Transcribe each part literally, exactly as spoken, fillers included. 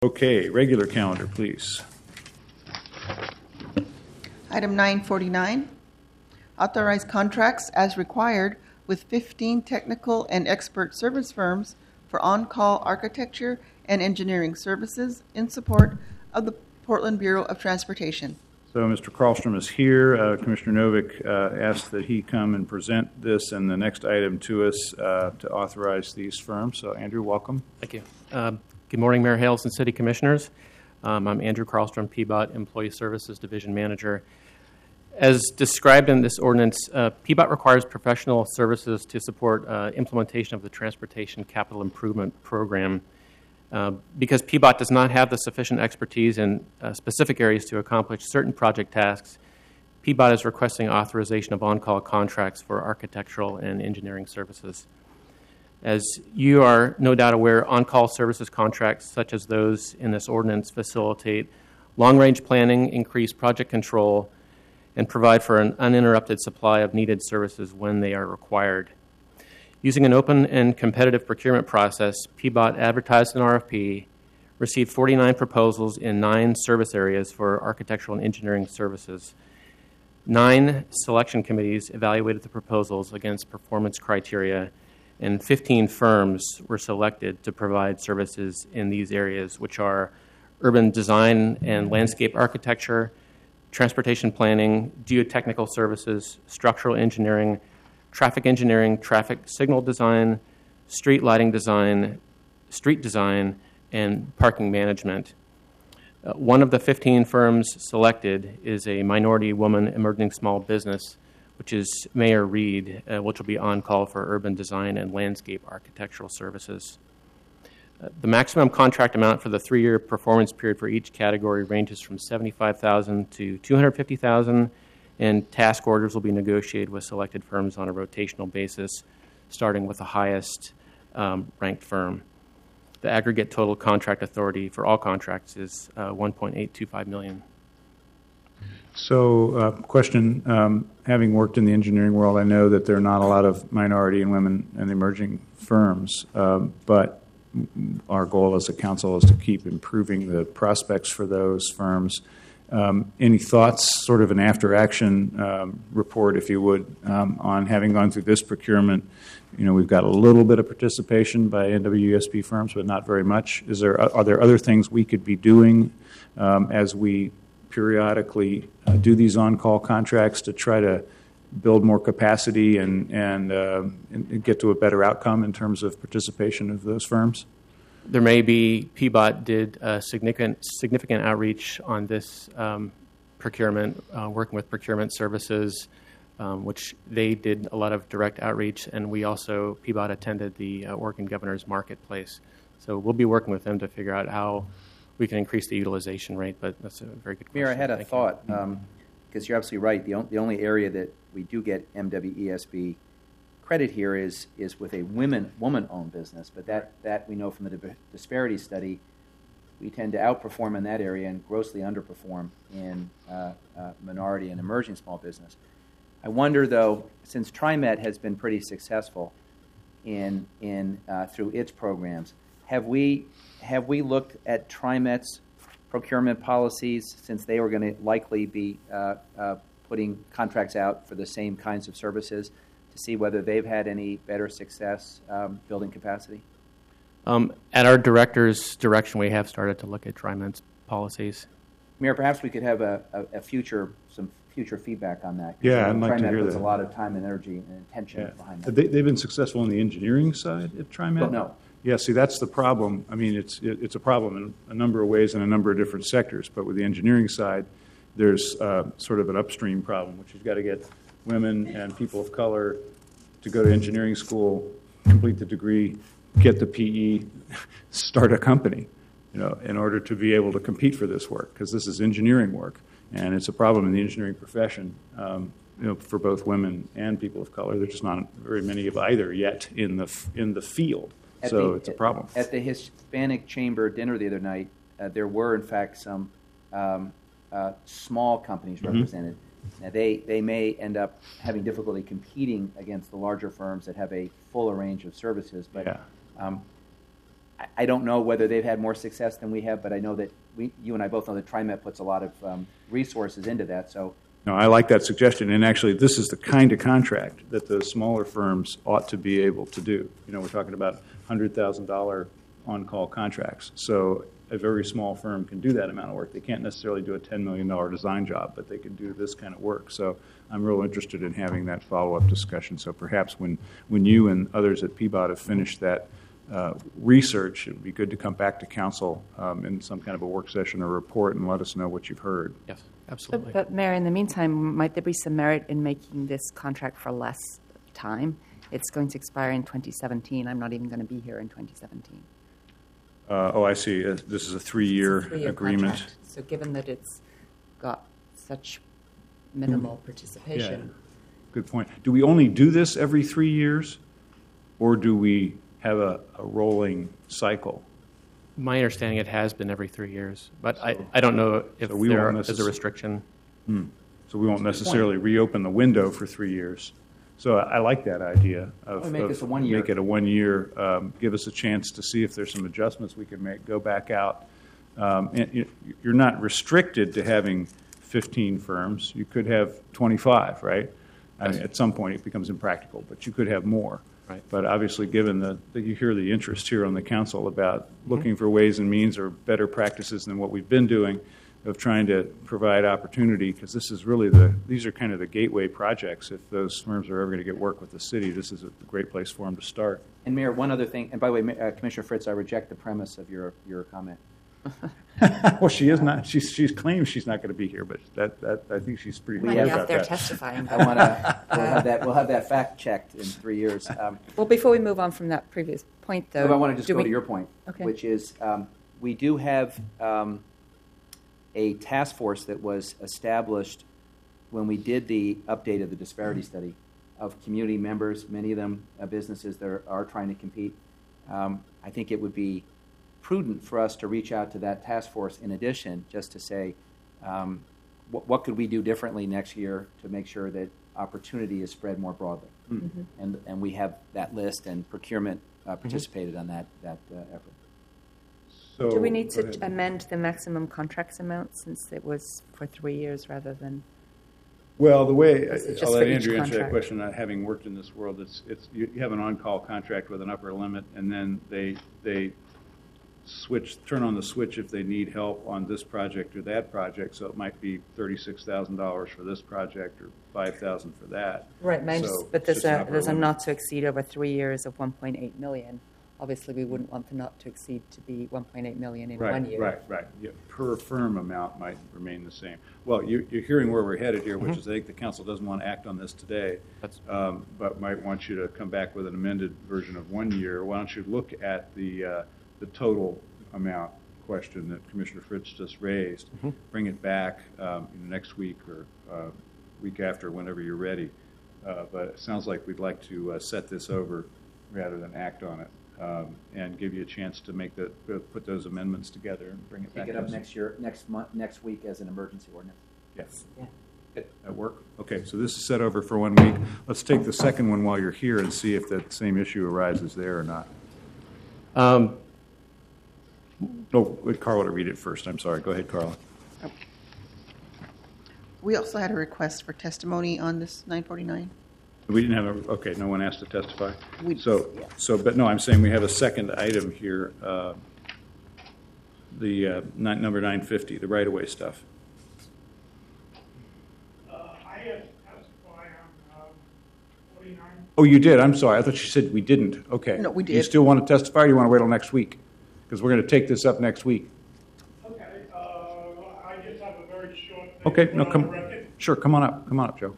Okay, regular calendar, please. Item nine forty-nine, authorize contracts as required with fifteen technical and expert service firms for on-call architecture and engineering services in support of the Portland Bureau of Transportation. So Mister Karlstrom is here. Uh, Commissioner Novick uh, asked that he come and present this and the next item to us uh, to authorize these firms. So Andrew, welcome. Thank you. Uh, good morning, Mayor Hales and City Commissioners. Um, I'm Andrew Karlstrom, P B O T Employee Services Division Manager. As described in this ordinance, uh, P B O T requires professional services to support uh, implementation of the Transportation Capital Improvement Program. Uh, because P B O T does not have the sufficient expertise in uh, specific areas to accomplish certain project tasks, P B O T is requesting authorization of on-call contracts for architectural and engineering services. As you are no doubt aware, on-call services contracts such as those in this ordinance facilitate long-range planning, increase project control, and provide for an uninterrupted supply of needed services when they are required. Using an open and competitive procurement process, P B O T advertised an R F P, received forty-nine proposals in nine service areas for architectural and engineering services. Nine selection committees evaluated the proposals against performance criteria, and fifteen firms were selected to provide services in these areas, which are urban design and landscape architecture, transportation planning, geotechnical services, structural engineering, traffic engineering, traffic signal design, street lighting design, street design, and parking management. Uh, one of the fifteen firms selected is a minority woman emerging small business, which is Mayor Reed, uh, which will be on call for urban design and landscape architectural services. Uh, the maximum contract amount for the three-year performance period for each category ranges from seventy-five thousand dollars to two hundred fifty thousand dollars, and task orders will be negotiated with selected firms on a rotational basis, starting with the highest um, ranked firm. The aggregate total contract authority for all contracts is uh, one point eight two five million dollars. So, uh, question, um, having worked in the engineering world, I know that there are not a lot of minority and women and emerging firms, um, but our goal as a council is to keep improving the prospects for those firms. Um, any thoughts, sort of an after-action um, report, if you would, um, on having gone through this procurement? You know, we've got a little bit of participation by N W E S B firms, but not very much. Is there are there other things we could be doing um, as we periodically uh, do these on-call contracts to try to build more capacity and and, uh, and get to a better outcome in terms of participation of those firms? There may be, P B O T did a significant significant outreach on this um, procurement, uh, working with procurement services, um, which they did a lot of direct outreach, and we also, P B O T attended the uh, Oregon Governor's Marketplace. So we'll be working with them to figure out how we can increase the utilization rate, but that's a very good question. Mayor, I had a Thank thought, you. um, because you're absolutely right. The, on, the only area that we do get M W E S B credit here is is with a women woman-owned business, but that, that we know from the di- disparity study, we tend to outperform in that area and grossly underperform in uh, uh, minority and emerging small business. I wonder, though, since TriMet has been pretty successful in in uh, through its programs, have we have we looked at TriMet's procurement policies, since they were going to likely be uh, uh, putting contracts out for the same kinds of services, to see whether they've had any better success um, building capacity? Um, at our director's direction, we have started to look at TriMet's policies. Mayor, perhaps we could have a, a, a future, some future feedback on that. Yeah, I'd like to TriMet hear puts that. a lot of time and energy and attention Yeah. behind Have that. they, they've been successful on the engineering side at TriMet? Don't know. Yeah, see, that's the problem. I mean, it's it, it's a problem in a number of ways in a number of different sectors. But with the engineering side, there's uh, sort of an upstream problem, which you've got to get women and people of color to go to engineering school, complete the degree, get the P E, start a company, you know, in order to be able to compete for this work, because this is engineering work, and it's a problem in the engineering profession, um, you know, for both women and people of color. There's just not very many of either yet in the in the field, At so the- it's a problem. At the Hispanic Chamber dinner the other night, uh, there were, in fact, some um, uh, small companies Mm-hmm. represented. Now, they, they may end up having difficulty competing against the larger firms that have a fuller range of services, but Yeah. um, I, I don't know whether they've had more success than we have, but I know that we, you and I both know that TriMet puts a lot of um, resources into that. So. No, I like that suggestion, and actually, this is the kind of contract that the smaller firms ought to be able to do. You know, we're talking about one hundred thousand dollars on-call contracts. So a very small firm can do that amount of work. They can't necessarily do a ten million dollars design job, but they can do this kind of work. So I'm real interested in having that follow-up discussion. So perhaps when, when you and others at P B O T have finished that uh, research, it would be good to come back to council um, in some kind of a work session or report and let us know what you've heard. Yes, absolutely. But, but Mayor, in the meantime, might there be some merit in making this contract for less time? It's going to expire in twenty seventeen. I'm not even going to be here in twenty seventeen. Uh, oh, I see. Uh, this is a three-year, It's a three-year agreement. contract. So given that it's got such minimal Yeah, participation. good point. Do we only do this every three years, or do we have a, a rolling cycle? My understanding, it has been every three years, but I, I don't know if So we there won't is a necess- restriction. So we won't necessarily reopen the window for three years. So I, I like that idea of, Why make of this a one year? make it a one year. Um, give us a chance to see if there's some adjustments we can make. Go back out. Um, and you, you're not restricted to having fifteen firms. You could have twenty-five, right? I mean, at some point it becomes impractical, but you could have more. Right. But obviously, given the, that you hear the interest here on the council about looking for ways and means or better practices than what we've been doing, of trying to provide opportunity, because this is really the, these are kind of the gateway projects. If those firms are ever going to get work with the city, this is a great place for them to start. And Mayor, one other thing, and by the way, uh, Commissioner Fritz, I reject the premise of your your comment. Well, she is not, she's, she's claims she's not going to be here, but that, that, I think she's pretty We Might clear be have- out about there that. testifying. I want to. We'll have that. We'll have that fact checked in three years. Um, Well, before we move on from that previous point, though. but I want to just do go we- to your point, Okay. which is um, we do have um, a task force that was established when we did the update of the disparity study of community members, many of them uh, businesses that are, are trying to compete. Um, I think it would be prudent for us to reach out to that task force in addition, just to say, um, what, what could we do differently next year to make sure that opportunity is spread more broadly? Mm-hmm. And, and we have that list, and procurement uh, participated on that, that uh, effort. So, Do we need go to ahead. amend the maximum contracts amount since it was for three years rather than? Well, the way, Is it just I'll for let each Andrew answer that contract? question, not having worked in this world, it's, it's, you you have an on-call contract with an upper limit, and then they, they switch, turn on the switch if they need help on this project or that project, so it might be thirty-six thousand dollars for this project or five thousand dollars for that. Right, mine's- So but it's there's just an a, upper there's a limit. not to exceed over three years of one point eight million. Obviously, we wouldn't want the not to exceed to be one point eight million in Right, one year. Right, right, yeah, per firm amount might remain the same. Well, you, you're hearing where we're headed here, which is I think the council doesn't want to act on this today, That's- um, but might want you to come back with an amended version of one year. Why don't you look at the, uh, the total amount question that Commissioner Fritz just raised, bring it back um, you know, next week or uh, week after, whenever you're ready. Uh, But it sounds like we'd like to uh, set this over rather than act on it. Um, and give you a chance to make the, put those amendments together and bring it back. Take it to up us. next year, next month, next week as an emergency ordinance. Yes. Yeah. Good. That work? Okay, so this is set over for one week. Let's take the second one while you're here and see if that same issue arises there or not. Um, No, let Carla to read it first. I'm sorry. Go ahead, Carla. We also had a request for testimony on this nine forty-nine. We didn't have a, okay, no one asked to testify? We- So, yeah. so, but no, I'm saying we have a second item here, uh, the uh, ni- number nine fifty, the right-of-way stuff. Uh, I had to testify on um, forty-nine. Oh, you did? I'm sorry. I thought you said we didn't. Okay. No, we Do you did. still want to testify, or do you want to wait till next week? Because we're going to take this up next week. Okay, uh, I just have a very short thing. Okay, to no, put on come, the record. sure, come on up. Come on up, Joe.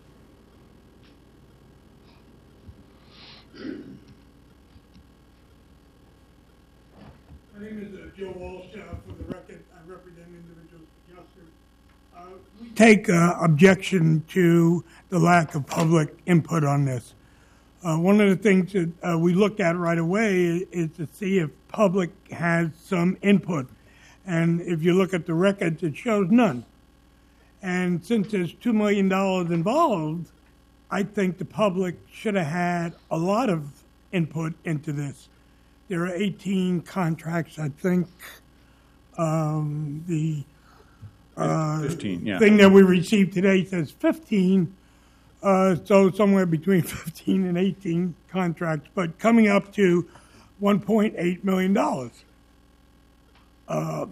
My name is uh, Joe Walsh. Uh, for the record, I represent Individuals for Justice. Uh, we take uh, objection to the lack of public input on this. Uh, one of the things that uh, we look at right away is to see if public has some input. And if you look at the records, it shows none. And since there's two million dollars involved, I think the public should have had a lot of input into this. there are eighteen contracts, I think. Um, the uh, fifteen, yeah. thing that we received today says fifteen, uh, so somewhere between fifteen and eighteen contracts, but coming up to one point eight million dollars. Uh,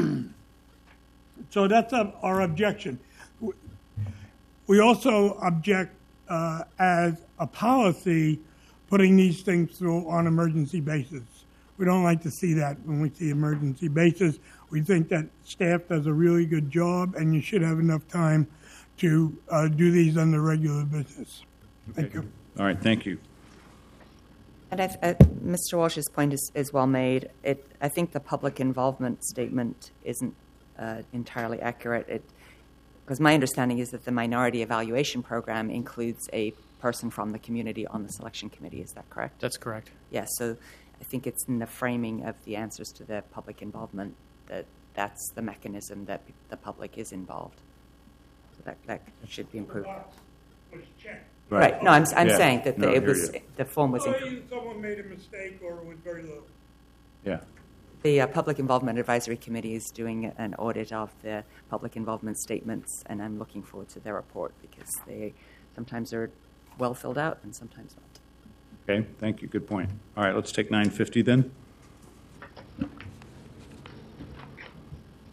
so that's uh, our objection. We also object uh, as a policy putting these things through on emergency basis. We don't like to see that when we see emergency basis. We think that staff does a really good job, and you should have enough time to uh, do these under regular business. Thank you. All right, thank you. And I, I, Mister Walsh's point is, is well made. It, I think the public involvement statement isn't uh, entirely accurate. It, because my understanding is that the minority evaluation program includes a person from the community on the selection committee. Is that correct? That's correct. Yes. So I think it's in the framing of the answers to the public involvement that that's the mechanism that the public is involved. So that, that should be improved. Right. Right. No, I'm, I'm Yeah. saying that the, No, it here was you- the form was Or inc- either someone made a mistake or it was very low. Yeah. the uh, Public Involvement Advisory Committee is doing an audit of the public involvement statements, and I'm looking forward to their report because they sometimes are well filled out and sometimes not. Okay, thank you. Good point. All right, let's take nine fifty then.